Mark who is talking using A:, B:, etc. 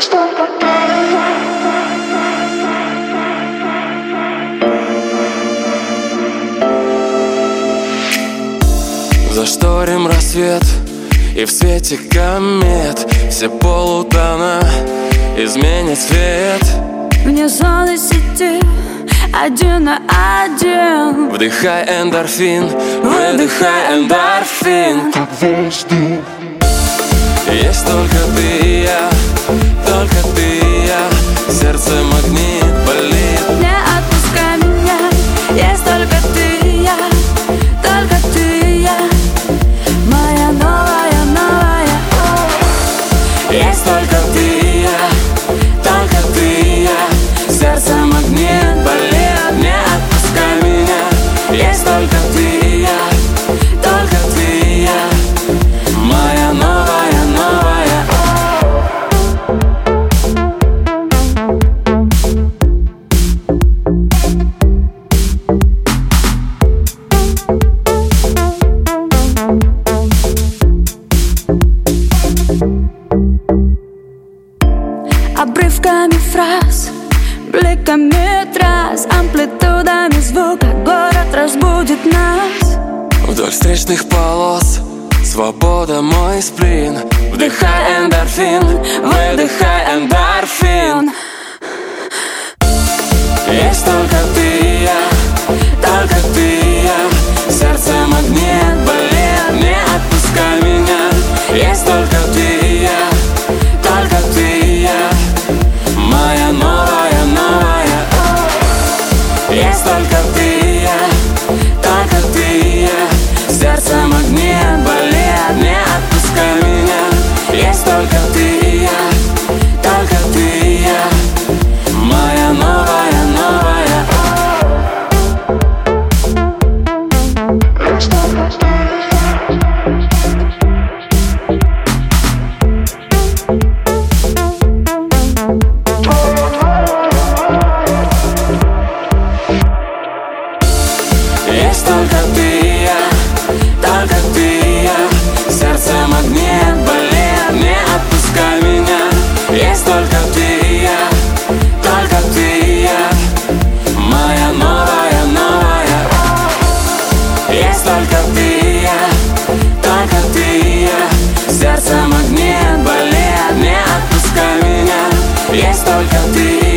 A: Зашторим рассвет, и в свете комет все полутона изменят цвет.
B: Вне зоны сети, один на один.
A: Вдыхай эндорфин, выдыхай эндорфин.
C: Как воздух.
A: Есть только ты и я, только ты и я. Сердце магнит, болит.
B: Не отпускай меня. Есть только ты и я, только ты и я. Моя новая, новая.
A: Есть только ты и я, только ты и я. Сердце магнит, болит. Не отпускай меня. Есть только ты и я, только ты и я. Моя новая, новая.
B: Обрывками фраз, бликами трасс, амплитудами звука город разбудит нас.
A: Вдоль встречных полос свобода мой сплин. Вдыхай эндорфин, выдыхай эндорфин. Есть только ты и я, только ты и я. Сердце магнит, болит. Не отпускай меня. Есть только ты и я, только ты и я. Моя новая, новая. Есть только ты и я, только ты и я. Сердце магнит, болит. Не отпускай меня. Есть только ты и я, только ты и я. Моя новая, новая. Есть только ты и я, только ты и я. Сердце магнит, болит. Не отпускай меня. Есть только ты и я, только ты и я. Моя новая, новая. Есть только ты и я, только ты и я. Сердце магнит, болит. Не отпускай меня. Есть только ты и я.